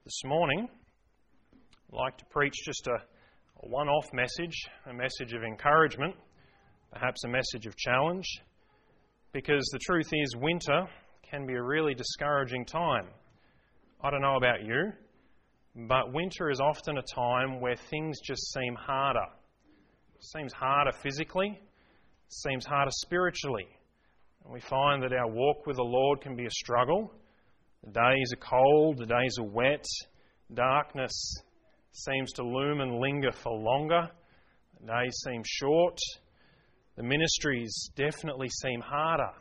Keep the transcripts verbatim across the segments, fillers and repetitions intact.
This morning, I'd like to preach just a, a one-off message, a message of encouragement, perhaps a message of challenge, because the truth is winter can be a really discouraging time. I don't know about you, but winter is often a time where things just seem harder. It seems harder physically, it seems harder spiritually. And we find that our walk with the Lord can be a struggle. The days are cold, the days are wet, darkness seems to loom and linger for longer, the days seem short, the ministries definitely seem harder.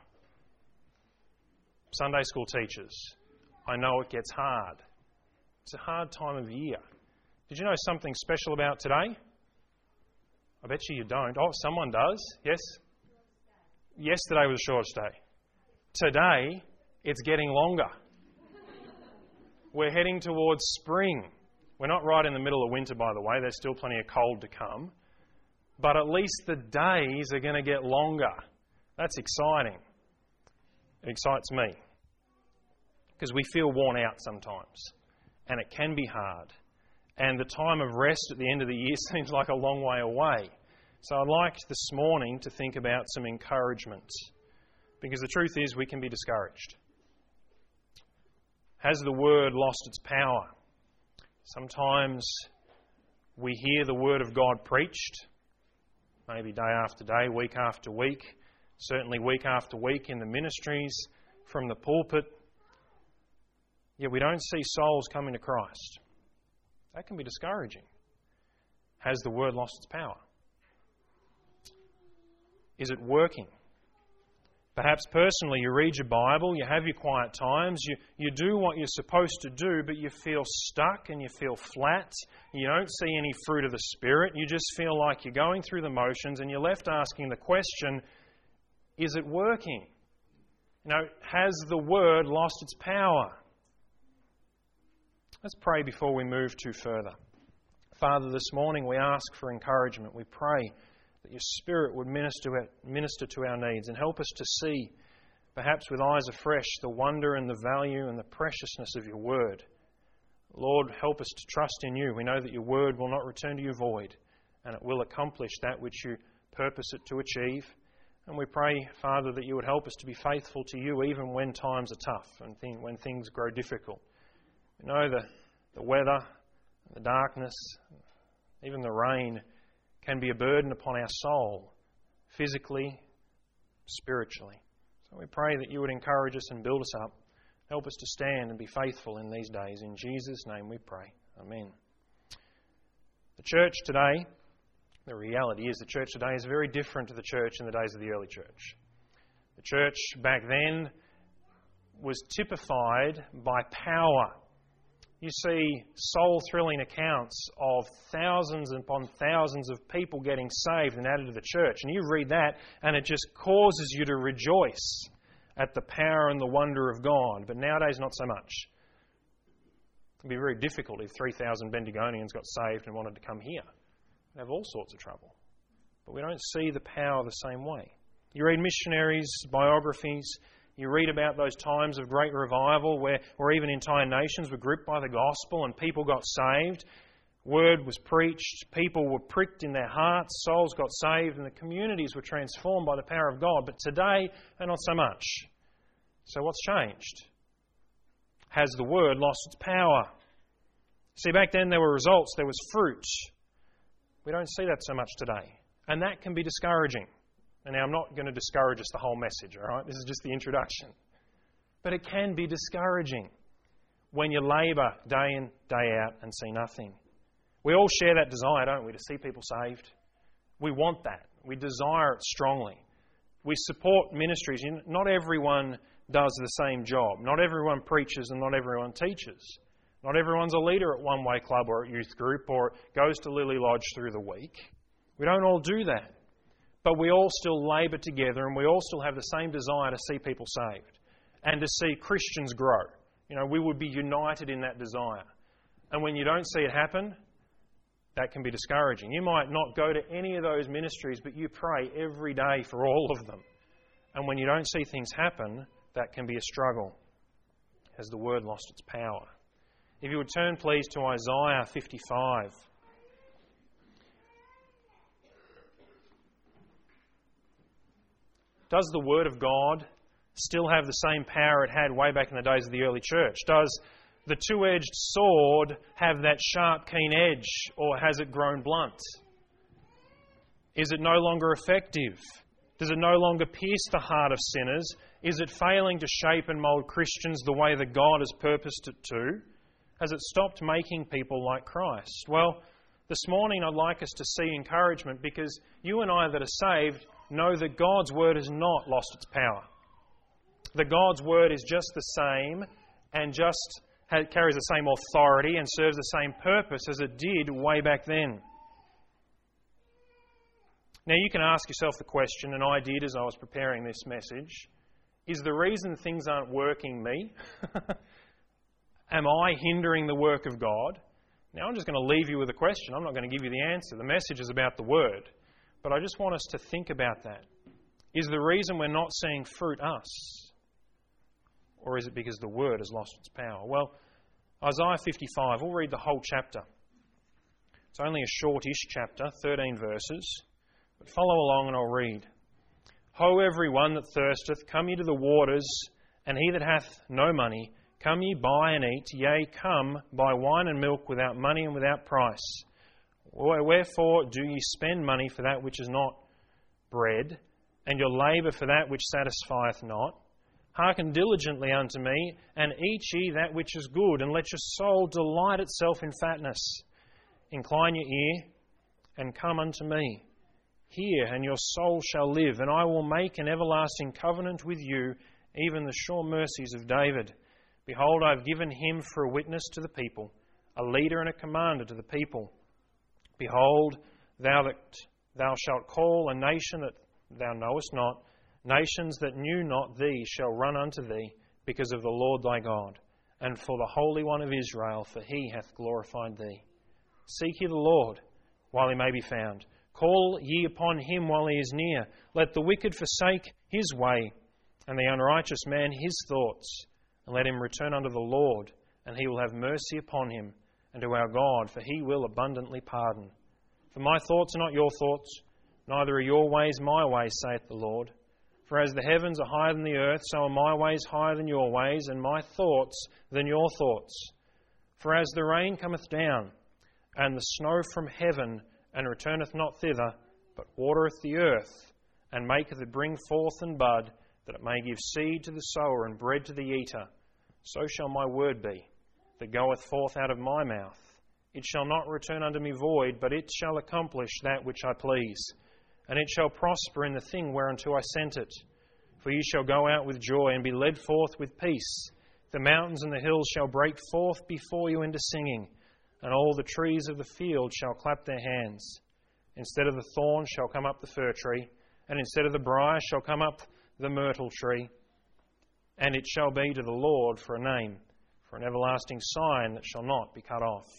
Sunday school teachers, I know it gets hard. It's a hard time of year. Did you know something special about today? I bet you you don't. Oh, someone does. Yes? Yesterday was a short day. Today, it's getting longer. We're heading towards spring. We're not right in the middle of winter, by the way. There's still plenty of cold to come. But at least the days are going to get longer. That's exciting. It excites me. Because we feel worn out sometimes. And it can be hard. And the time of rest at the end of the year seems like a long way away. So I'd like this morning to think about some encouragement. Because the truth is we can be discouraged. Has the Word lost its power? Sometimes we hear the Word of God preached, maybe day after day, week after week, certainly week after week in the ministries, from the pulpit, yet we don't see souls coming to Christ. That can be discouraging. Has the Word lost its power? Is it working? Perhaps personally you read your Bible, you have your quiet times, you, you do what you're supposed to do, but you feel stuck and you feel flat. You don't see any fruit of the Spirit. You just feel like you're going through the motions and you're left asking the question, is it working? You know, has the Word lost its power? Let's pray before we move too further. Father, this morning we ask for encouragement. We pray that your Spirit would minister, minister to our needs and help us to see, perhaps with eyes afresh, the wonder and the value and the preciousness of your Word. Lord, help us to trust in you. We know that your Word will not return to you void, and it will accomplish that which you purpose it to achieve. And we pray, Father, that you would help us to be faithful to you even when times are tough and th- when things grow difficult. We know the, the weather, the darkness, even the rain can be a burden upon our soul, physically, spiritually. So we pray that you would encourage us and build us up. Help us to stand and be faithful in these days. In Jesus' name we pray. Amen. The church today, the reality is the church today is very different to the church in the days of the early church. The church back then was typified by power. You see soul-thrilling accounts of thousands upon thousands of people getting saved and added to the church. And you read that and it just causes you to rejoice at the power and the wonder of God. But nowadays, not so much. It would be very difficult if three thousand Bendigonians got saved and wanted to come here. They'd have all sorts of trouble. But we don't see the power the same way. You read missionaries' biographies. You read about those times of great revival where, where even entire nations were gripped by the gospel and people got saved. Word was preached, people were pricked in their hearts, souls got saved, and the communities were transformed by the power of God. But today, not so much. So what's changed? Has the Word lost its power? See, back then there were results, there was fruit. We don't see that so much today. And that can be discouraging. And now I'm not going to discourage us the whole message, all right? This is just the introduction. But it can be discouraging when you labour day in, day out and see nothing. We all share that desire, don't we, to see people saved? We want that. We desire it strongly. We support ministries. Not everyone does the same job. Not everyone preaches and not everyone teaches. Not everyone's a leader at One Way Club or at youth group or goes to Lily Lodge through the week. We don't all do that. But we all still labour together and we all still have the same desire to see people saved and to see Christians grow. You know, we would be united in that desire. And when you don't see it happen, that can be discouraging. You might not go to any of those ministries, but you pray every day for all of them. And when you don't see things happen, that can be a struggle. Has the Word lost its power? If you would turn, please, to Isaiah fifty-five. Does the Word of God still have the same power it had way back in the days of the early church? Does the two-edged sword have that sharp, keen edge, or has it grown blunt? Is it no longer effective? Does it no longer pierce the heart of sinners? Is it failing to shape and mould Christians the way that God has purposed it to? Has it stopped making people like Christ? Well, this morning I'd like us to see encouragement, because you and I that are saved know that God's Word has not lost its power. That God's Word is just the same and just carries the same authority and serves the same purpose as it did way back then. Now you can ask yourself the question, and I did as I was preparing this message, is the reason things aren't working me? Am I hindering the work of God? Now I'm just going to leave you with a question. I'm not going to give you the answer. The message is about the Word. But I just want us to think about that. Is the reason we're not seeing fruit us? Or is it because the Word has lost its power? Well, Isaiah fifty-five, we'll read the whole chapter. It's only a shortish chapter, thirteen verses. But follow along and I'll read. Ho, every one that thirsteth, come ye to the waters, and he that hath no money, come ye buy and eat, yea, come, buy wine and milk without money and without price. Wherefore do ye spend money for that which is not bread, and your labour for that which satisfieth not? Hearken diligently unto me, and eat ye that which is good, and let your soul delight itself in fatness. Incline your ear, and come unto me. Hear, and your soul shall live, and I will make an everlasting covenant with you, even the sure mercies of David. Behold, I have given him for a witness to the people, a leader and a commander to the people. Behold, thou that thou shalt call a nation that thou knowest not, nations that knew not thee shall run unto thee, because of the Lord thy God, and for the Holy One of Israel, for he hath glorified thee. Seek ye the Lord while he may be found. Call ye upon him while he is near. Let the wicked forsake his way, and the unrighteous man his thoughts, and let him return unto the Lord, and he will have mercy upon him, and to our God, for he will abundantly pardon. For my thoughts are not your thoughts, neither are your ways my ways, saith the Lord. For as the heavens are higher than the earth, so are my ways higher than your ways, and my thoughts than your thoughts. For as the rain cometh down, and the snow from heaven, and returneth not thither, but watereth the earth, and maketh it bring forth and bud, that it may give seed to the sower and bread to the eater, so shall my word be, that goeth forth out of my mouth. It shall not return unto me void, but it shall accomplish that which I please, and it shall prosper in the thing whereunto I sent it. For ye shall go out with joy, and be led forth with peace. The mountains and the hills shall break forth before you into singing, and all the trees of the field shall clap their hands. Instead of the thorn shall come up the fir tree, and instead of the briar shall come up the myrtle tree. And it shall be to the Lord for a name, for an everlasting sign that shall not be cut off.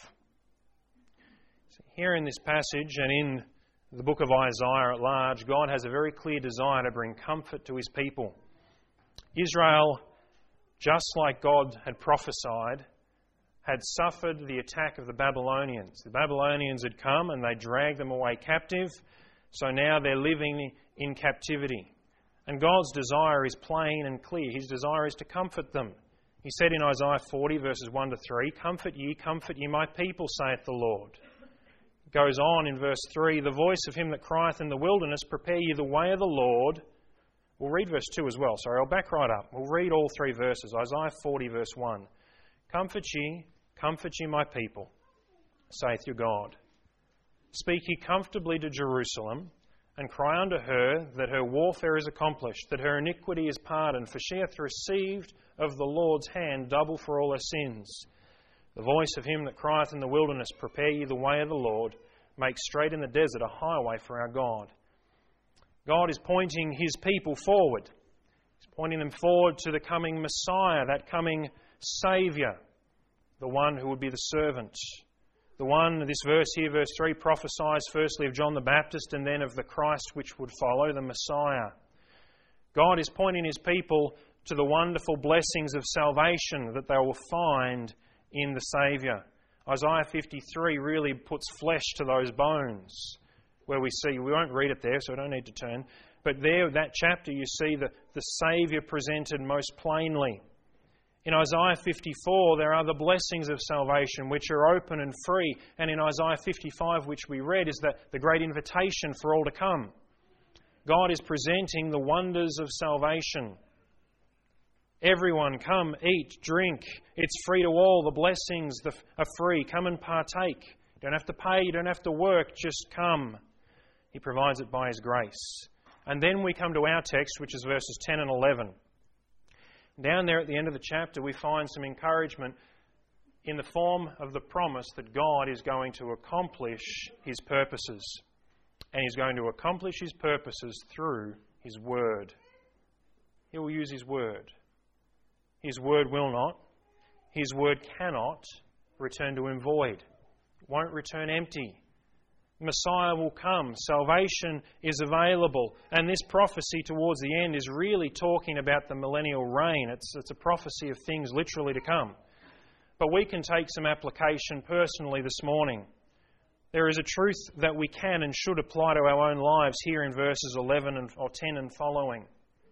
So here in this passage and in the book of Isaiah at large, God has a very clear desire to bring comfort to his people. Israel, just like God had prophesied, had suffered the attack of the Babylonians. The Babylonians had come and they dragged them away captive, so now they're living in captivity. And God's desire is plain and clear. His desire is to comfort them. He said in Isaiah forty, verses one to three, Comfort ye, comfort ye my people, saith the Lord. It goes on in verse three, The voice of him that crieth in the wilderness, Prepare ye the way of the Lord. We'll read verse two as well. Sorry, I'll back right up. We'll read all three verses. Isaiah forty, verse one. Comfort ye, comfort ye my people, saith your God. Speak ye comfortably to Jerusalem, and cry unto her that her warfare is accomplished, that her iniquity is pardoned, for she hath received of the Lord's hand double for all her sins. The voice of him that crieth in the wilderness, Prepare ye the way of the Lord, make straight in the desert a highway for our God. God is pointing his people forward. He's pointing them forward to the coming Messiah, that coming Saviour, the one who would be the servant. The one, this verse here, verse three, prophesies firstly of John the Baptist and then of the Christ which would follow, the Messiah. God is pointing his people to the wonderful blessings of salvation that they will find in the Saviour. Isaiah fifty-three really puts flesh to those bones, where we see, we won't read it there, so I don't need to turn, but there, that chapter, you see the, the Saviour presented most plainly. In Isaiah fifty-four, there are the blessings of salvation which are open and free. And in Isaiah fifty-five, which we read, is the, the great invitation for all to come. God is presenting the wonders of salvation. Everyone, come, eat, drink. It's free to all. The blessings are free. Come and partake. You don't have to pay. You don't have to work. Just come. He provides it by His grace. And then we come to our text, which is verses ten and eleven. Down there at the end of the chapter, we find some encouragement in the form of the promise that God is going to accomplish His purposes. And He's going to accomplish His purposes through His Word. He will use His Word. His Word will not, His Word cannot return to Him void. It won't return empty. Messiah will come. Salvation is available. And this prophecy towards the end is really talking about the millennial reign. It's, it's a prophecy of things literally to come. But we can take some application personally this morning. There is a truth that we can and should apply to our own lives here in verses eleven and, or ten and following.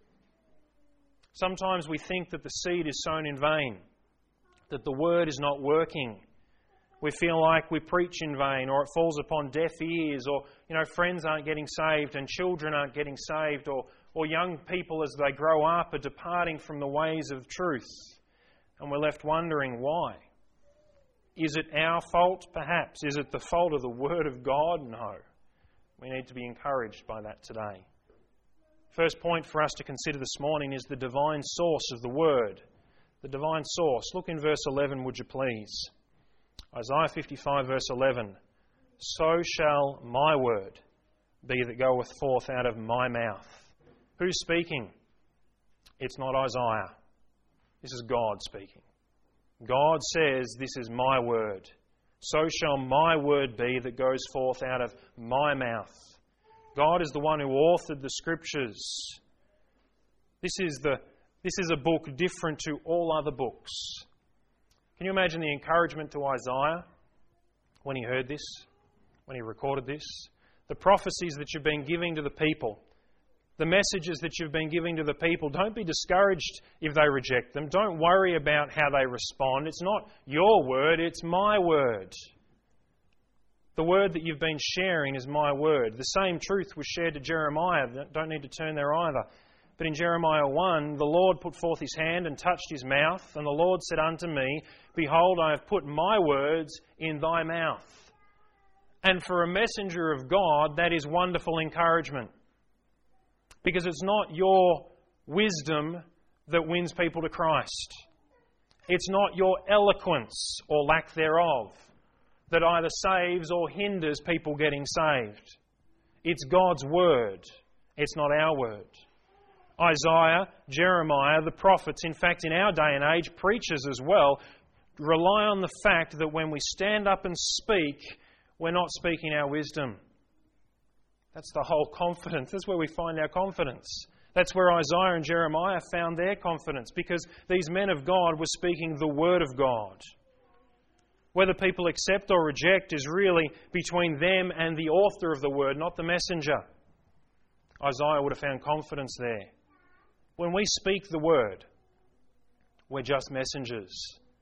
Sometimes we think that the seed is sown in vain, that the Word is not working. We feel like we preach in vain, or it falls upon deaf ears, or, you know, friends aren't getting saved and children aren't getting saved, or, or young people as they grow up are departing from the ways of truth. And we're left wondering why. Is it our fault, perhaps? Is it the fault of the Word of God? No. We need to be encouraged by that today. First point for us to consider this morning is the divine source of the Word. The divine source. Look in verse eleven, would you please? Isaiah fifty-five, verse eleven. So shall my word be that goeth forth out of my mouth. Who's speaking? It's not Isaiah. This is God speaking. God says, this is my word. So shall my word be that goes forth out of my mouth. God is the one who authored the Scriptures. This is the this is a book different to all other books. Can you imagine the encouragement to Isaiah when he heard this, when he recorded this? The prophecies that you've been giving to the people, the messages that you've been giving to the people, don't be discouraged if they reject them. Don't worry about how they respond. It's not your word, it's my word. The word that you've been sharing is my word. The same truth was shared to Jeremiah. Don't need to turn there either. But in Jeremiah one, the Lord put forth His hand and touched his mouth, and the Lord said unto me, Behold, I have put my words in thy mouth. And for a messenger of God, that is wonderful encouragement. Because it's not your wisdom that wins people to Christ. It's not your eloquence or lack thereof that either saves or hinders people getting saved. It's God's word. It's not our word. Isaiah, Jeremiah, the prophets, in fact in our day and age, preachers as well, rely on the fact that when we stand up and speak, we're not speaking our wisdom. That's the whole confidence. That's where we find our confidence. That's where Isaiah and Jeremiah found their confidence, because these men of God were speaking the Word of God. Whether people accept or reject is really between them and the author of the Word, not the messenger. Isaiah would have found confidence there. When we speak the Word, we're just messengers.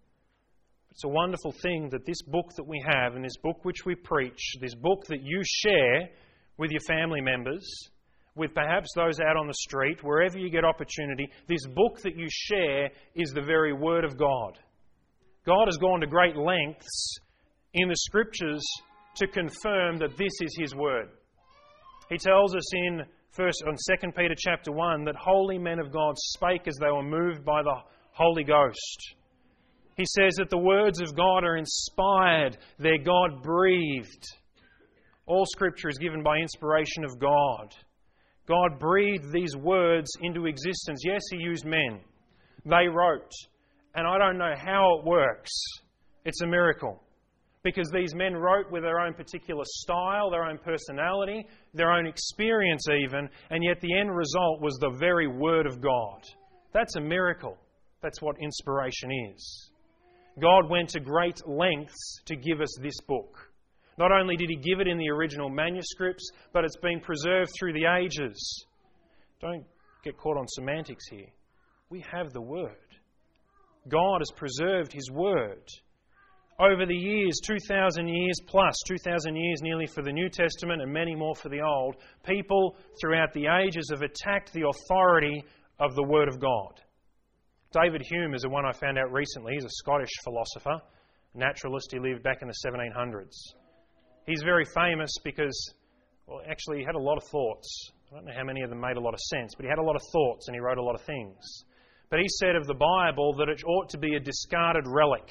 It's a wonderful thing that this book that we have and this book which we preach, this book that you share with your family members, with perhaps those out on the street, wherever you get opportunity, this book that you share is the very Word of God. God has gone to great lengths in the Scriptures to confirm that this is His Word. He tells us in First on Second Peter chapter one that holy men of God spake as they were moved by the Holy Ghost. He says that the words of God are inspired, they're God-breathed. All Scripture is given by inspiration of God. God breathed these words into existence. Yes, He used men. They wrote. And I don't know how it works. It's a miracle. Because these men wrote with their own particular style, their own personality, their own experience even, and yet the end result was the very Word of God. That's a miracle. That's what inspiration is. God went to great lengths to give us this book. Not only did He give it in the original manuscripts, but it's been preserved through the ages. Don't get caught on semantics here. We have the Word. God has preserved His Word. Over the years, two thousand years plus, two thousand years nearly for the New Testament and many more for the Old, people throughout the ages have attacked the authority of the Word of God. David Hume is the one I found out recently. He's a Scottish philosopher, naturalist. He lived back in the seventeen hundreds. He's very famous because, well, actually he had a lot of thoughts. I don't know how many of them made a lot of sense, but he had a lot of thoughts and he wrote a lot of things. But he said of the Bible that it ought to be a discarded relic.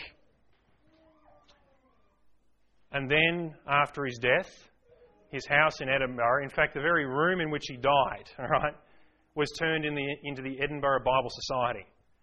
And then, after his death, his house in Edinburgh, in fact, the very room in which he died, all right, was turned in the, into the Edinburgh Bible Society.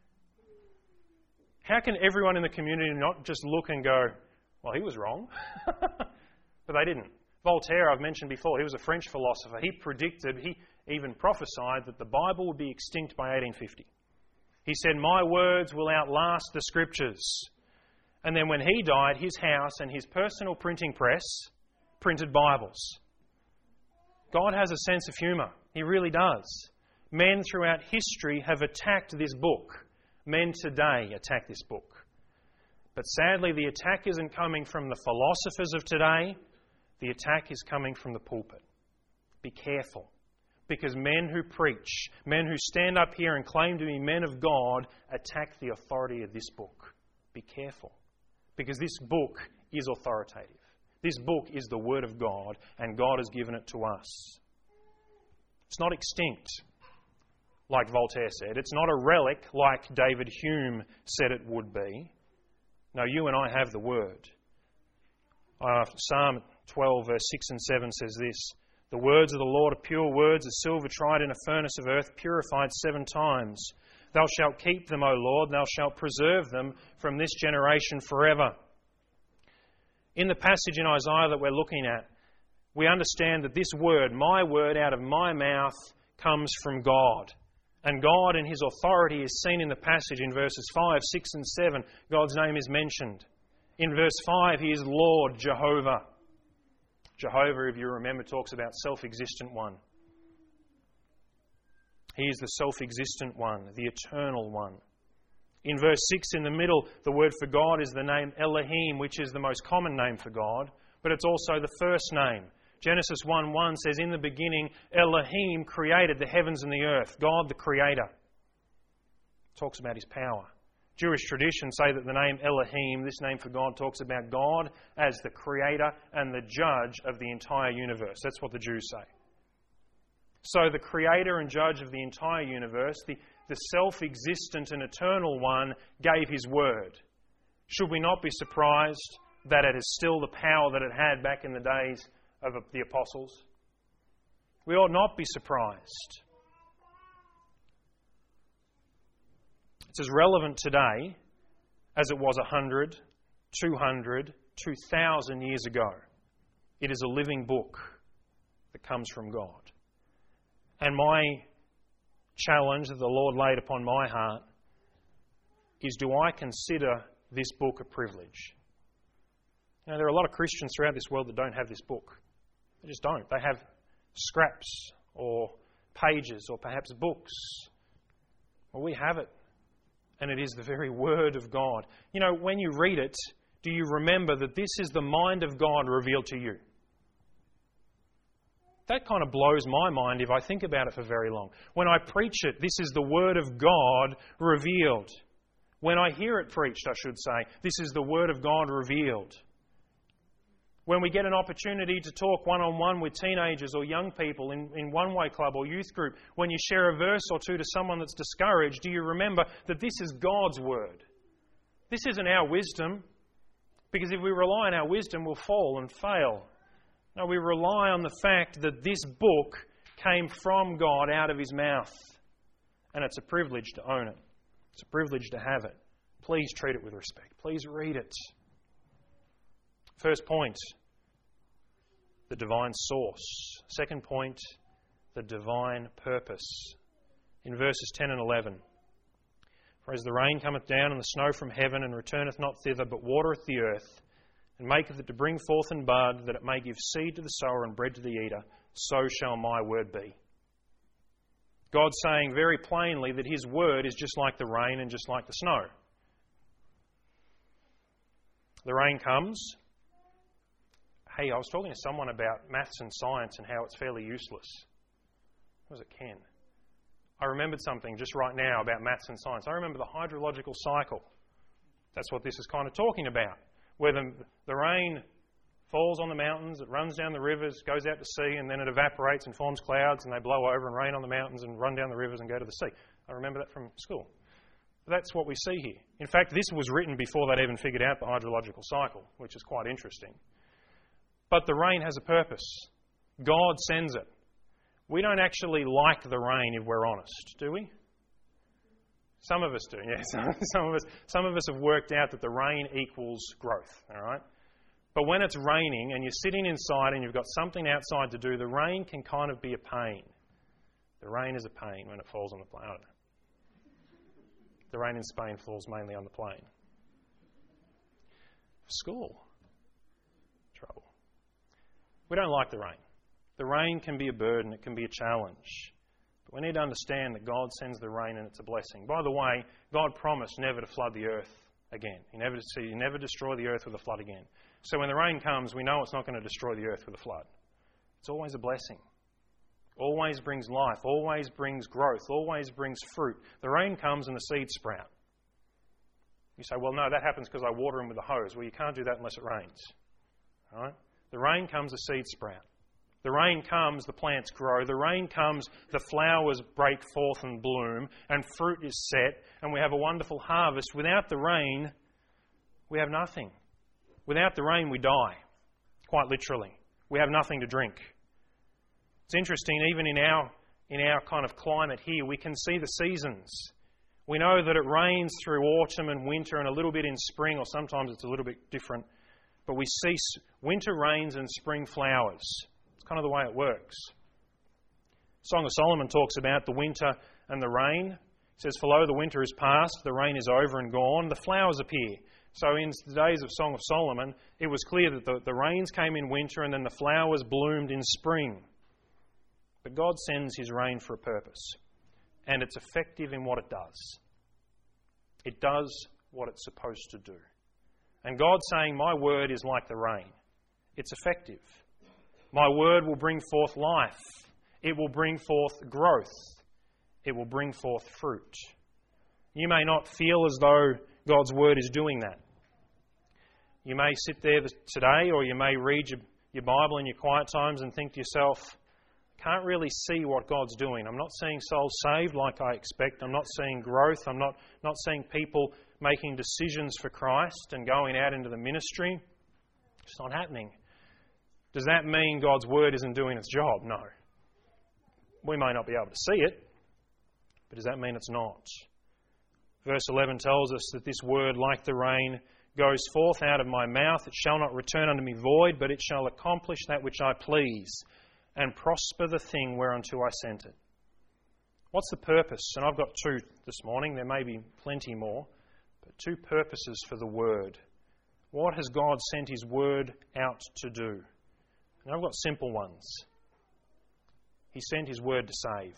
How can everyone in the community not just look and go, well, he was wrong? But they didn't. Voltaire, I've mentioned before, he was a French philosopher. He predicted, he even prophesied that the Bible would be extinct by eighteen fifty. He said, my words will outlast the Scriptures. And then when he died, his house and his personal printing press printed Bibles. God has a sense of humour. He really does. Men throughout history have attacked this book. Men today attack this book. But sadly, the attack isn't coming from the philosophers of today. The attack is coming from the pulpit. Be careful. Because men who preach, men who stand up here and claim to be men of God, attack the authority of this book. Be careful. Because this book is authoritative. This book is the Word of God, and God has given it to us. It's not extinct, like Voltaire said. It's not a relic, like David Hume said it would be. No, you and I have the Word. Uh, Psalm twelve, verse six and seven says this, the words of the Lord are pure words, as silver tried in a furnace of earth, purified seven times. Thou shalt keep them, O Lord, thou shalt preserve them from this generation forever. In the passage in Isaiah that we're looking at, we understand that this word, my word out of my mouth, comes from God. And God and His authority is seen in the passage in verses five, six and seven. God's name is mentioned. In verse five, He is Lord Jehovah. Jehovah, if you remember, talks about self-existent one. He is the self-existent one, the eternal one. In verse six, in the middle, the word for God is the name Elohim, which is the most common name for God, but it's also the first name. Genesis one one says, in the beginning, Elohim created the heavens and the earth. God, the Creator. Talks about His power. Jewish traditions say that the name Elohim, this name for God, talks about God as the Creator and the Judge of the entire universe. That's what the Jews say. So the Creator and Judge of the entire universe, the, the self-existent and eternal one, gave His word. Should we not be surprised that it is still the power that it had back in the days of the apostles? We ought not be surprised. It's as relevant today as it was one hundred, two hundred, two thousand years ago. It is a living book that comes from God. And my challenge that the Lord laid upon my heart is, do I consider this book a privilege? Now, there are a lot of Christians throughout this world that don't have this book. They just don't. They have scraps or pages or perhaps books. Well, we have it. And it is the very Word of God. You know, when you read it, do you remember that this is the mind of God revealed to you? That kind of blows my mind if I think about it for very long. When I preach it, this is the Word of God revealed. When I hear it preached, I should say, this is the Word of God revealed. When we get an opportunity to talk one-on-one with teenagers or young people in, in one-way club or youth group, when you share a verse or two to someone that's discouraged, do you remember that this is God's Word? This isn't our wisdom, because if we rely on our wisdom, we'll fall and fail. No, we rely on the fact that this book came from God out of His mouth. And it's a privilege to own it. It's a privilege to have it. Please treat it with respect. Please read it. First point, the divine source. Second point, the divine purpose. In verses ten and eleven, For as the rain cometh down and the snow from heaven, and returneth not thither, but watereth the earth, and maketh it to bring forth and bud, that it may give seed to the sower and bread to the eater, so shall my word be. God's saying very plainly that His word is just like the rain and just like the snow. The rain comes. Hey, I was talking to someone about maths and science and how it's fairly useless. Was it Ken? I remembered something just right now about maths and science. I remember the hydrological cycle. That's what this is kind of talking about. Where the, the rain falls on the mountains, it runs down the rivers, goes out to sea, and then it evaporates and forms clouds, and they blow over and rain on the mountains and run down the rivers and go to the sea. I remember that from school. That's what we see here. In fact, this was written before they'd even figured out the hydrological cycle, which is quite interesting. But the rain has a purpose. God sends it. We don't actually like the rain, if we're honest, do we? Some of us do, yes. some of us, some of us have worked out that the rain equals growth, all right? But when it's raining and you're sitting inside and you've got something outside to do, the rain can kind of be a pain. The rain is a pain when it falls on the plane. I don't know. The rain in Spain falls mainly on the plane. School. Trouble. We don't like the rain. The rain can be a burden. It can be a challenge. But we need to understand that God sends the rain and it's a blessing. By the way, God promised never to flood the earth again. He never, he never destroy the earth with a flood again. So when the rain comes, we know it's not going to destroy the earth with a flood. It's always a blessing. Always brings life. Always brings growth. Always brings fruit. The rain comes and the seeds sprout. You say, well, no, that happens because I water them with a hose. Well, you can't do that unless it rains. All right? The rain comes, the seeds sprout. The rain comes, the plants grow. The rain comes, the flowers break forth and bloom, and fruit is set, and we have a wonderful harvest. Without the rain, we have nothing. Without the rain, we die, quite literally. We have nothing to drink. It's interesting, even in our, in our kind of climate here, we can see the seasons. We know that it rains through autumn and winter and a little bit in spring, or sometimes it's a little bit different. But we see winter rains and spring flowers. It's kind of the way it works. Song of Solomon talks about the winter and the rain. It says, for lo, the winter is past, the rain is over and gone, the flowers appear. So in the days of Song of Solomon, it was clear that the, the rains came in winter and then the flowers bloomed in spring. But God sends His rain for a purpose. And it's effective in what it does. It does what it's supposed to do. And God's saying, my word is like the rain. It's effective. My word will bring forth life. It will bring forth growth. It will bring forth fruit. You may not feel as though God's word is doing that. You may sit there today, or you may read your, your Bible in your quiet times and think to yourself, can't really see what God's doing. I'm not seeing souls saved like I expect. I'm not seeing growth. I'm not, not seeing people making decisions for Christ and going out into the ministry. It's not happening. Does that mean God's word isn't doing its job? No. We may not be able to see it, but does that mean it's not? Verse eleven tells us that this word, like the rain, goes forth out of my mouth. It shall not return unto me void, but it shall accomplish that which I please, and prosper the thing whereunto I sent it. What's the purpose? And I've got two this morning. There may be plenty more, but two purposes for the word. What has God sent His word out to do? And I've got simple ones. He sent His word to save.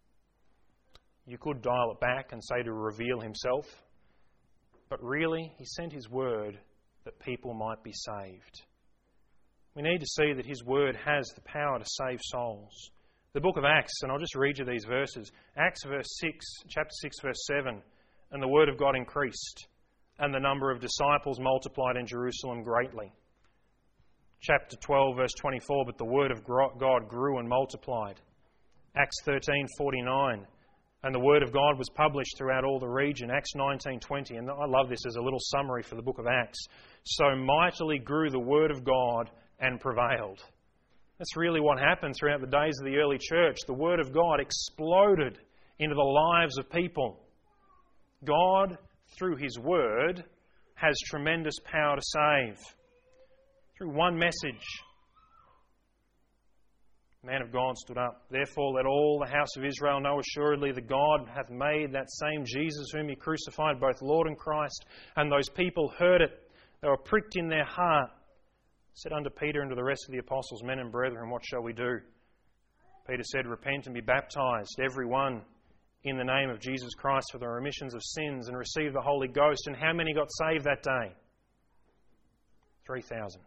You could dial it back and say to reveal Himself, but really, He sent His word that people might be saved. We need to see that His word has the power to save souls. The book of Acts, and I'll just read you these verses. Acts verse six, chapter six, verse seven. And the word of God increased, and the number of disciples multiplied in Jerusalem greatly. Chapter twelve, verse twenty-four. But the word of God grew and multiplied. Acts thirteen, forty-nine. And the word of God was published throughout all the region. Acts nineteen, twenty. And I love this as a little summary for the book of Acts. So mightily grew the word of God and prevailed. That's really what happened throughout the days of the early church. The word of God exploded into the lives of people. God, through His word, has tremendous power to save. Through one message, The man of God stood up. Therefore let all the house of Israel know assuredly that God hath made that same Jesus whom he crucified both Lord and Christ. And those people heard it. They were pricked in their heart. Said unto Peter and to the rest of the apostles, Men and brethren, what shall we do? Peter said, Repent and be baptized, every one, in the name of Jesus Christ for the remissions of sins, and receive the Holy Ghost. And how many got saved that day? three thousand.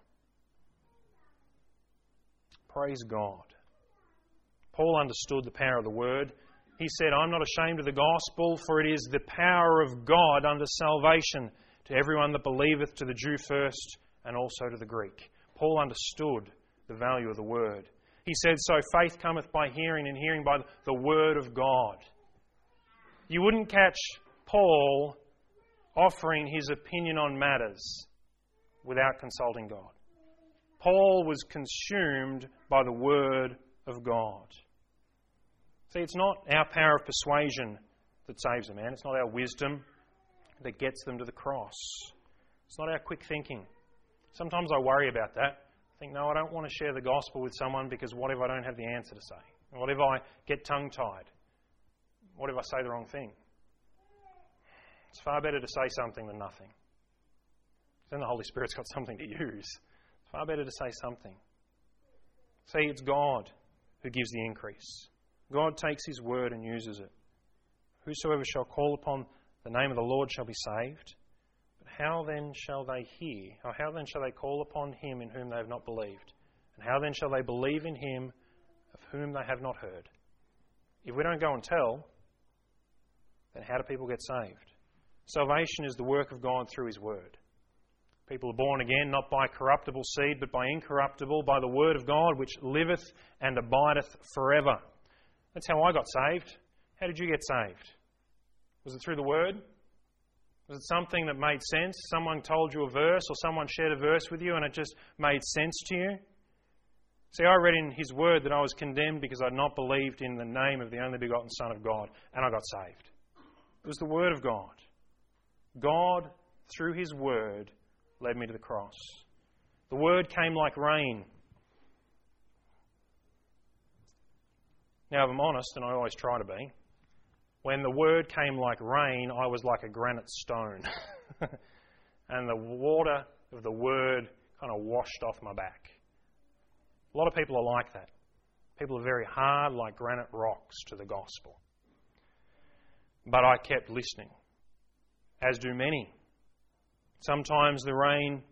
Praise God. Paul understood the power of the Word. He said, I'm not ashamed of the gospel, for it is the power of God unto salvation to everyone that believeth, to the Jew first, and also to the Greek. Paul understood the value of the Word. He said, So faith cometh by hearing, and hearing by the Word of God. You wouldn't catch Paul offering his opinion on matters without consulting God. Paul was consumed by the Word of God. See, it's not our power of persuasion that saves a man. It's not our wisdom that gets them to the cross. It's not our quick thinking. Sometimes I worry about that. I think, no, I don't want to share the gospel with someone because what if I don't have the answer to say? What if I get tongue-tied? What if I say the wrong thing? It's far better to say something than nothing. Then the Holy Spirit's got something to use. It's far better to say something. See, it's God who gives the increase. God takes His word and uses it. Whosoever shall call upon the name of the Lord shall be saved. But how then shall they hear? Or how then shall they call upon Him in whom they have not believed? And how then shall they believe in Him of whom they have not heard? If we don't go and tell, then how do people get saved? Salvation is the work of God through His word. People are born again not by corruptible seed, but by incorruptible, by the word of God, which liveth and abideth forever. That's how I got saved. How did you get saved? Was it through the word? Was it something that made sense? Someone told you a verse, or someone shared a verse with you and it just made sense to you? See, I read in His word that I was condemned because I had not believed in the name of the only begotten Son of God, and I got saved. It was the word of God. God, through His word, led me to the cross. The word came like rain. Now, if I'm honest, and I always try to be, when the word came like rain, I was like a granite stone. And the water of the word kind of washed off my back. A lot of people are like that. People are very hard, like granite rocks, to the gospel. But I kept listening, as do many. Sometimes the rain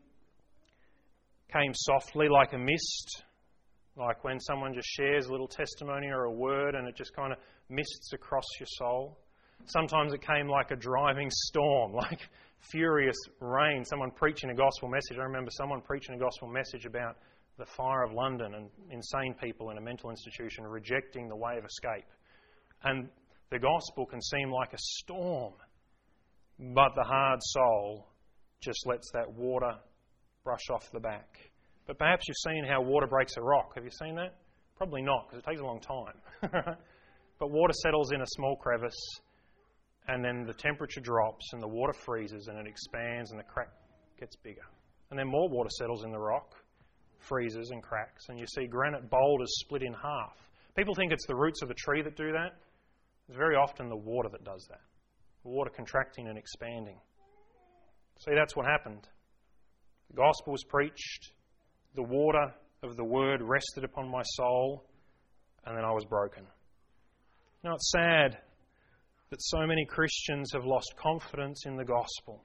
came softly like a mist, like when someone just shares a little testimony or a word and it just kind of mists across your soul. Sometimes it came like a driving storm, like furious rain. Someone preaching a gospel message. I remember someone preaching a gospel message about the fire of London and insane people in a mental institution rejecting the way of escape. And the gospel can seem like a storm, but the hard soul just lets that water brush off the back. But perhaps you've seen how water breaks a rock. Have you seen that? Probably not, because it takes a long time. But water settles in a small crevice, and then the temperature drops, and the water freezes, and it expands, and the crack gets bigger. And then more water settles in the rock, freezes and cracks, and you see granite boulders split in half. People think it's the roots of the tree that do that. It's very often the water that does that. The water contracting and expanding. See, that's what happened. The gospel was preached, the water of the word rested upon my soul, and then I was broken. Now, it's sad that so many Christians have lost confidence in the gospel.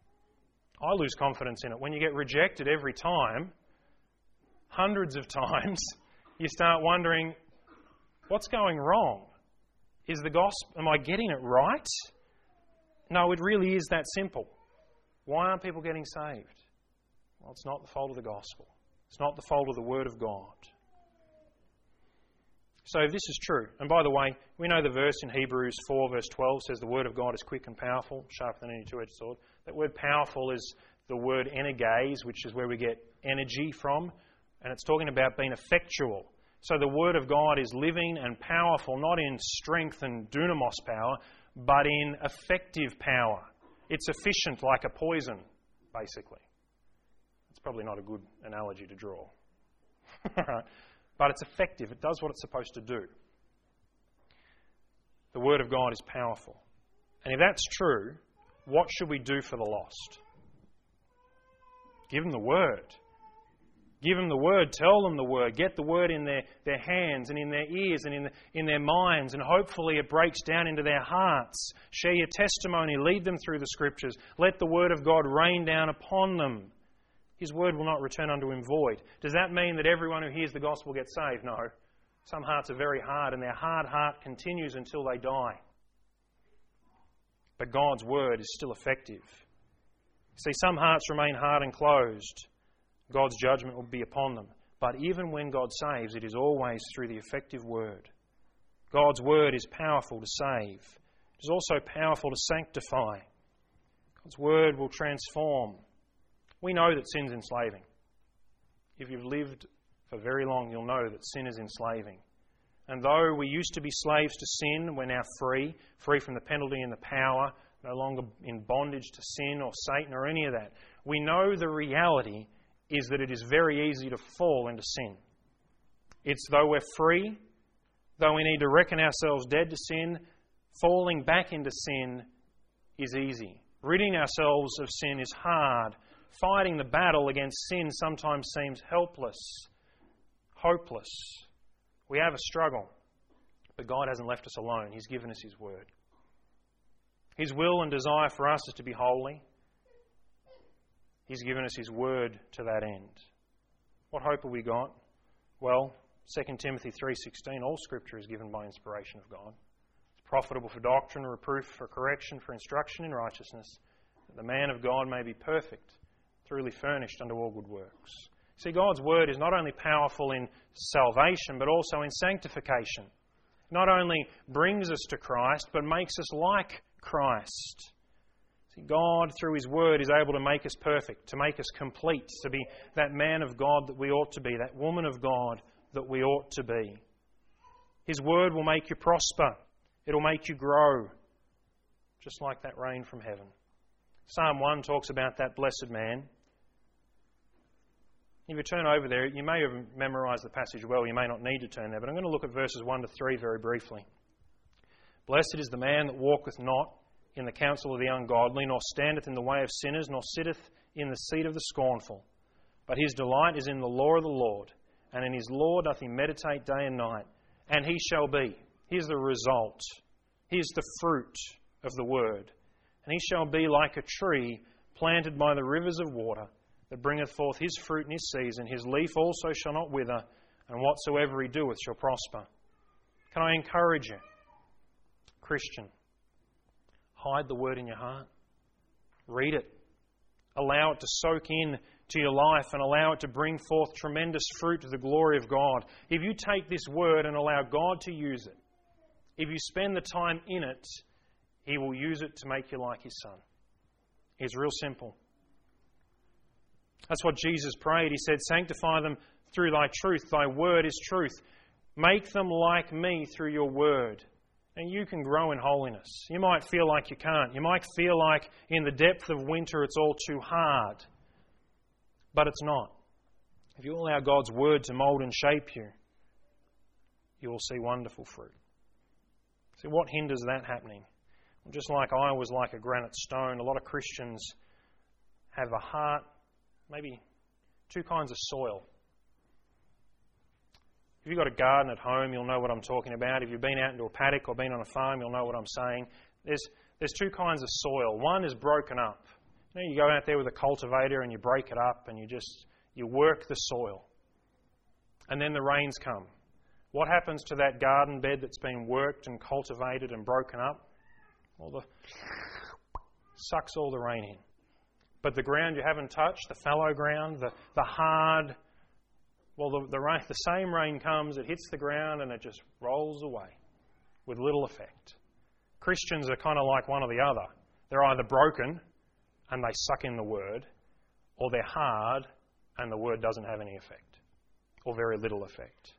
I lose confidence in it. When you get rejected every time, hundreds of times, you start wondering, what's going wrong? Is the gospel, am I getting it right? No, it really is that simple. Why aren't people getting saved? Well, it's not the fault of the gospel. It's not the fault of the Word of God. So if this is true, and by the way, we know the verse in Hebrews four verse twelve says the Word of God is quick and powerful, sharper than any two-edged sword. That word powerful is the word energes, which is where we get energy from, and it's talking about being effectual. So the Word of God is living and powerful, not in strength and dunamos power, but in effective power. It's efficient like a poison, basically. It's probably not a good analogy to draw. but it's effective. It does what it's supposed to do. The Word of God is powerful. And if that's true, what should we do for the lost? Give them the Word. Give them the Word. Tell them the Word. Get the Word in their, their hands and in their ears and in, the, in their minds, and hopefully it breaks down into their hearts. Share your testimony. Lead them through the Scriptures. Let the Word of God rain down upon them. His Word will not return unto Him void. Does that mean that everyone who hears the gospel gets saved? No. Some hearts are very hard, and their hard heart continues until they die. But God's Word is still effective. See, some hearts remain hard and closed. God's judgment will be upon them. But even when God saves, it is always through the effective Word. God's Word is powerful to save. It is also powerful to sanctify. God's Word will transform. We know that sin's enslaving. If you've lived for very long, you'll know that sin is enslaving. And though we used to be slaves to sin, we're now free, free from the penalty and the power, no longer in bondage to sin or Satan or any of that. We know the reality is that it is very easy to fall into sin. It's though we're free, though we need to reckon ourselves dead to sin, falling back into sin is easy. Ridding ourselves of sin is hard. Fighting the battle against sin sometimes seems helpless, hopeless. We have a struggle, but God hasn't left us alone. He's given us His Word. His will and desire for us is to be holy. He's given us His Word to that end. What hope have we got? Well, Second Timothy three sixteen, all Scripture is given by inspiration of God. It's profitable for doctrine, reproof, for correction, for instruction in righteousness, that the man of God may be perfect, thoroughly furnished unto all good works. See, God's Word is not only powerful in salvation, but also in sanctification. Not only brings us to Christ, but makes us like Christ. See, God, through His Word, is able to make us perfect, to make us complete, to be that man of God that we ought to be, that woman of God that we ought to be. His Word will make you prosper. It will make you grow, just like that rain from heaven. Psalm one talks about that blessed man. If you turn over there, you may have memorised the passage well, you may not need to turn there, but I'm going to look at verses one to three very briefly. Blessed is the man that walketh not in the counsel of the ungodly, nor standeth in the way of sinners, nor sitteth in the seat of the scornful. But his delight is in the law of the Lord, and in His law doth he meditate day and night. And he shall be. Here's the result. Here's the fruit of the Word. And he shall be like a tree planted by the rivers of water, that bringeth forth his fruit in his season. His leaf also shall not wither, and whatsoever he doeth shall prosper. Can I encourage you, Christian, hide the Word in your heart. Read it. Allow it to soak in to your life and allow it to bring forth tremendous fruit to the glory of God. If you take this Word and allow God to use it, if you spend the time in it, He will use it to make you like His Son. It's real simple. That's what Jesus prayed. He said, sanctify them through Thy truth. Thy Word is truth. Make them like Me through Your Word. And you can grow in holiness. You might feel like you can't. You might feel like in the depth of winter it's all too hard. But it's not. If you allow God's Word to mould and shape you, you will see wonderful fruit. See, what hinders that happening? Well, just like I was like a granite stone, a lot of Christians have a heart, maybe two kinds of soil. If you've got a garden at home, you'll know what I'm talking about. If you've been out into a paddock or been on a farm, you'll know what I'm saying. There's, there's two kinds of soil. One is broken up. You know, you go out there with a cultivator and you break it up and you just, you work the soil. And then the rains come. What happens to that garden bed that's been worked and cultivated and broken up? Well, the sucks all the rain in. But the ground you haven't touched, the fallow ground, the, the hard, well, the, the, rain, the same rain comes, it hits the ground and it just rolls away with little effect. Christians are kind of like one or the other. They're either broken and they suck in the Word, or they're hard and the Word doesn't have any effect, or very little effect.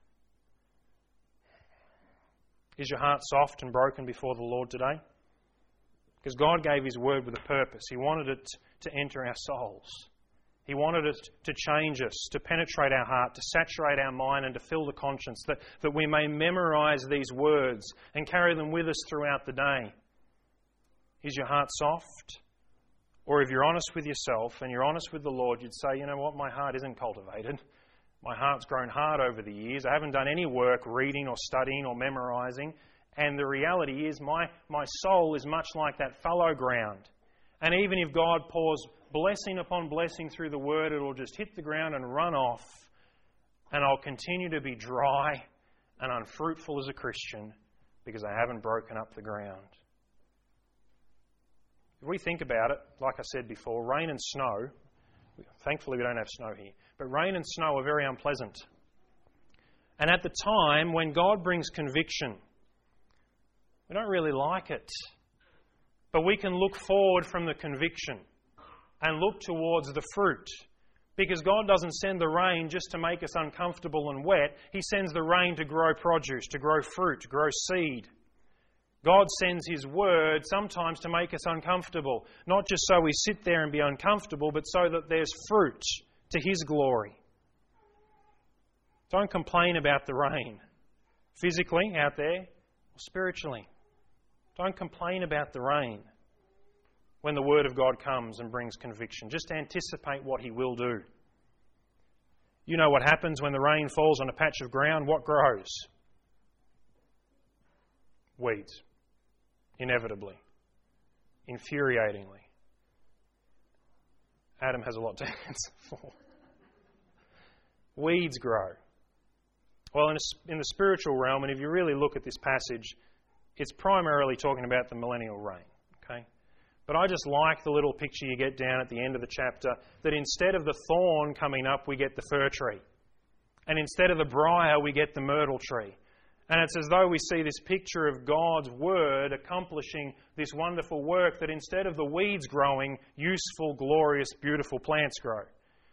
Is your heart soft and broken before the Lord today? Because God gave His Word with a purpose. He wanted it to enter our souls. He wanted us to change us, to penetrate our heart, to saturate our mind and to fill the conscience, that, that we may memorize these words and carry them with us throughout the day. Is your heart soft? Or if you're honest with yourself and you're honest with the Lord, you'd say, you know what, my heart isn't cultivated. My heart's grown hard over the years. I haven't done any work reading or studying or memorising. And the reality is my, my soul is much like that fallow ground. And even if God pours blessing upon blessing through the Word, it'll just hit the ground and run off. And I'll continue to be dry and unfruitful as a Christian because I haven't broken up the ground. If we think about it, like I said before, rain and snow, thankfully we don't have snow here, but rain and snow are very unpleasant. And at the time when God brings conviction, we don't really like it. But we can look forward from the conviction and look towards the fruit. Because God doesn't send the rain just to make us uncomfortable and wet. He sends the rain to grow produce, to grow fruit, to grow seed. God sends His Word sometimes to make us uncomfortable. Not just so we sit there and be uncomfortable, but so that there's fruit to His glory. Don't complain about the rain, physically out there or spiritually. Don't complain about the rain when the Word of God comes and brings conviction. Just anticipate what He will do. You know what happens when the rain falls on a patch of ground. What grows? Weeds. Inevitably. Infuriatingly. Adam has a lot to answer for. Weeds grow. Well, in, a, in the spiritual realm, and if you really look at this passage, it's primarily talking about the millennial reign. Okay? But I just like the little picture you get down at the end of the chapter, that instead of the thorn coming up, we get the fir tree. And instead of the briar, we get the myrtle tree. And it's as though we see this picture of God's Word accomplishing this wonderful work, that instead of the weeds growing, useful, glorious, beautiful plants grow.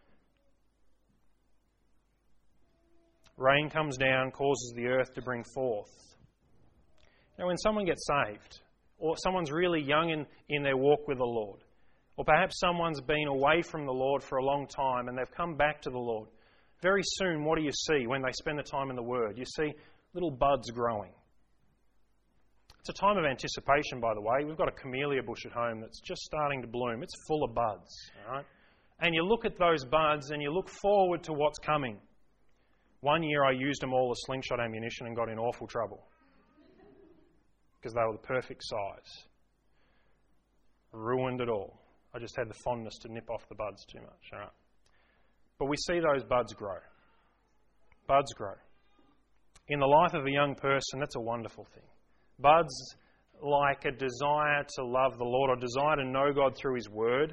Rain comes down, causes the earth to bring forth. Now, when someone gets saved, or someone's really young in, in their walk with the Lord, or perhaps someone's been away from the Lord for a long time and they've come back to the Lord, very soon what do you see when they spend the time in the Word? You see little buds growing. It's a time of anticipation, by the way. We've got a camellia bush at home that's just starting to bloom. It's full of buds, all right? And you look at those buds and you look forward to what's coming. One year I used them all as slingshot ammunition and got in awful trouble because they were the perfect size. Ruined it all. I just had the fondness to nip off the buds too much. All right. But we see those buds grow. Buds grow. In the life of a young person, that's a wonderful thing. Buds like a desire to love the Lord, or desire to know God through His Word,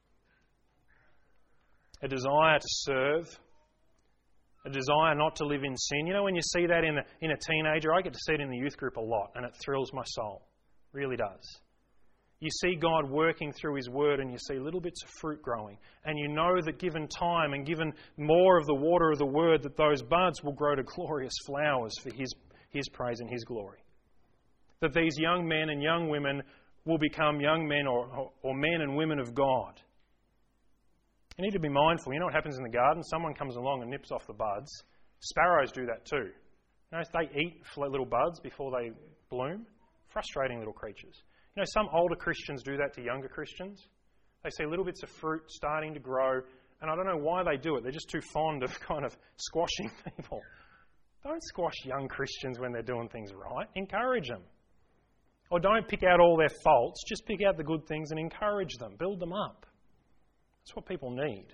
a desire to serve, a desire not to live in sin. You know, when you see that in a, in a teenager, I get to see it in the youth group a lot, and it thrills my soul. It really does. You see God working through His Word, and you see little bits of fruit growing. And you know that given time and given more of the water of the Word, that those buds will grow to glorious flowers for His, His praise and His glory. That these young men and young women will become young men or, or, or men and women of God. You need to be mindful. You know what happens in the garden? Someone comes along and nips off the buds. Sparrows do that too. You know, they eat little buds before they bloom. Frustrating little creatures. You know, some older Christians do that to younger Christians. They see little bits of fruit starting to grow, and I don't know why they do it. They're just too fond of kind of squashing people. Don't squash young Christians when they're doing things right. Encourage them. Or don't pick out all their faults. Just pick out the good things and encourage them. Build them up. That's what people need.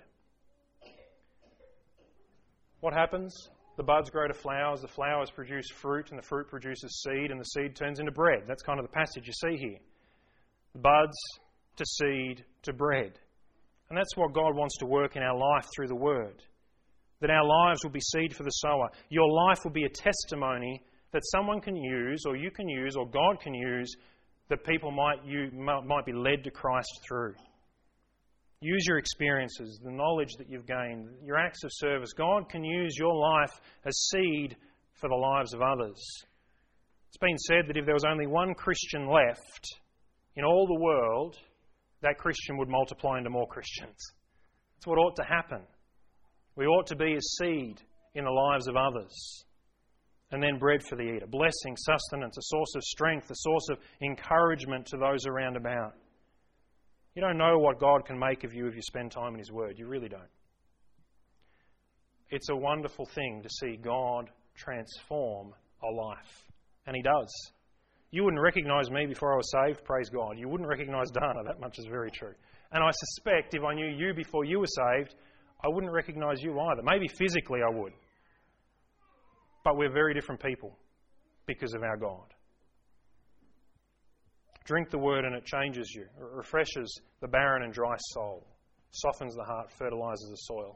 What happens? The buds grow to flowers, the flowers produce fruit, and the fruit produces seed, and the seed turns into bread. That's kind of the passage you see here. Buds to seed to bread. And that's what God wants to work in our life through the Word. That our lives will be seed for the sower. Your life will be a testimony that someone can use, or you can use, or God can use, that people might, you, might be led to Christ through. Use your experiences, the knowledge that you've gained, your acts of service. God can use your life as seed for the lives of others. It's been said that if there was only one Christian left in all the world, that Christian would multiply into more Christians. It's what ought to happen. We ought to be a seed in the lives of others, and then bread for the eater, blessing, sustenance, a source of strength, a source of encouragement to those around about. You don't know what God can make of you if you spend time in His Word. You really don't. It's a wonderful thing to see God transform a life. And He does. You wouldn't recognise me before I was saved, praise God. You wouldn't recognise Dana, that much is very true. And I suspect if I knew you before you were saved, I wouldn't recognise you either. Maybe physically I would. But we're very different people because of our God. Drink the Word and it changes you. It refreshes the barren and dry soul. Softens the heart, fertilises the soil.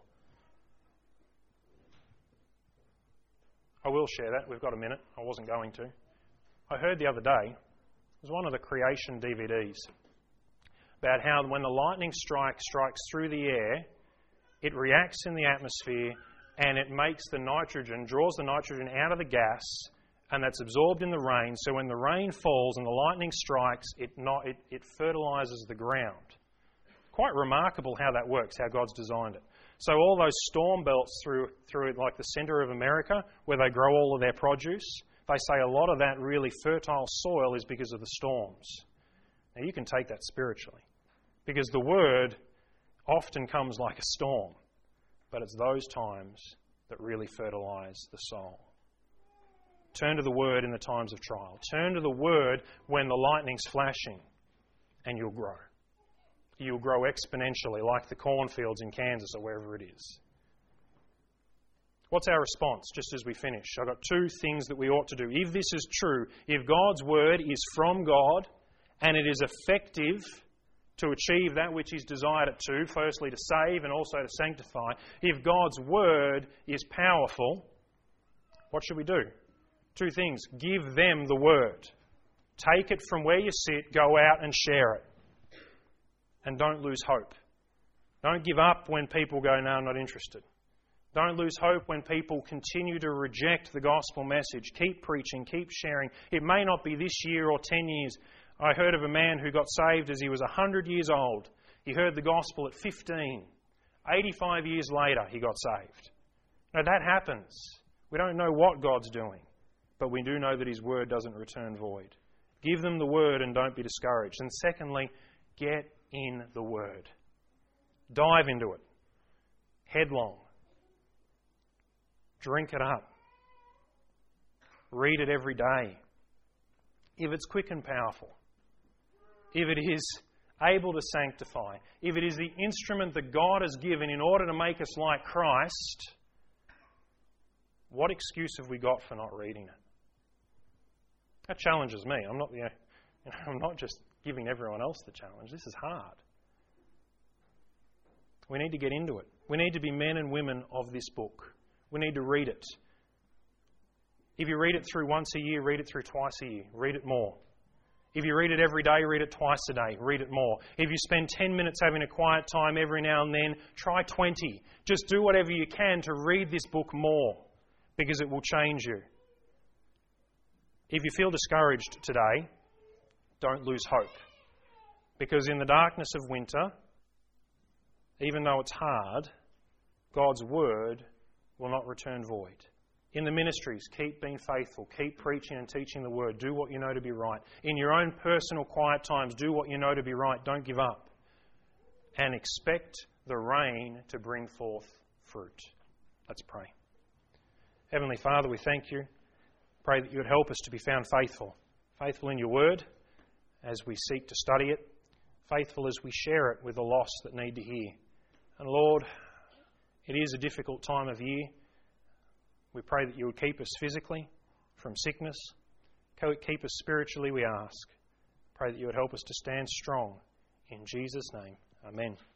I will share that. We've got a minute. I wasn't going to. I heard the other day, it was one of the creation D V Ds, about how when the lightning strike strikes through the air, it reacts in the atmosphere and it makes the nitrogen, draws the nitrogen out of the gas, and that's absorbed in the rain. So when the rain falls and the lightning strikes, it, not, it, it fertilises the ground. Quite remarkable how that works, how God's designed it. So all those storm belts through, through like the centre of America, where they grow all of their produce, they say a lot of that really fertile soil is because of the storms. Now you can take that spiritually, because the Word often comes like a storm, but it's those times that really fertilise the soul. Turn to the Word in the times of trial. Turn to the Word when the lightning's flashing, and you'll grow. You'll grow exponentially, like the cornfields in Kansas or wherever it is. What's our response, just as we finish? I've got two things that we ought to do. If this is true, if God's Word is from God and it is effective to achieve that which He's desired it to, firstly to save and also to sanctify, if God's Word is powerful, what should we do? Two things. Give them the Word. Take it from where you sit, go out and share it. And don't lose hope. Don't give up when people go, no, I'm not interested. Don't lose hope when people continue to reject the gospel message. Keep preaching, keep sharing. It may not be this year or ten years. I heard of a man who got saved as he was one hundred years old. He heard the gospel at fifteen. eighty-five years later, he got saved. Now, that happens. We don't know what God's doing, but we do know that His Word doesn't return void. Give them the Word and don't be discouraged. And secondly, get in the Word. Dive into it. Headlong. Drink it up. Read it every day. If it's quick and powerful, if it is able to sanctify, if it is the instrument that God has given in order to make us like Christ, what excuse have we got for not reading it? That challenges me. I'm not the, you know, I'm not just giving everyone else the challenge. This is hard. We need to get into it. We need to be men and women of this book. We need to read it. If you read it through once a year, read it through twice a year. Read it more. If you read it every day, read it twice a day. Read it more. If you spend ten minutes having a quiet time every now and then, try twenty. Just do whatever you can to read this book more, because it will change you. If you feel discouraged today, don't lose hope. Because in the darkness of winter, even though it's hard, God's Word will not return void. In the ministries, keep being faithful. Keep preaching and teaching the Word. Do what you know to be right. In your own personal quiet times, do what you know to be right. Don't give up. And expect the rain to bring forth fruit. Let's pray. Heavenly Father, we thank You. Pray that You would help us to be found faithful. Faithful in Your Word as we seek to study it. Faithful as we share it with the lost that need to hear. And Lord, it is a difficult time of year. We pray that You would keep us physically from sickness. Keep us spiritually, we ask. Pray that You would help us to stand strong. In Jesus' name, amen.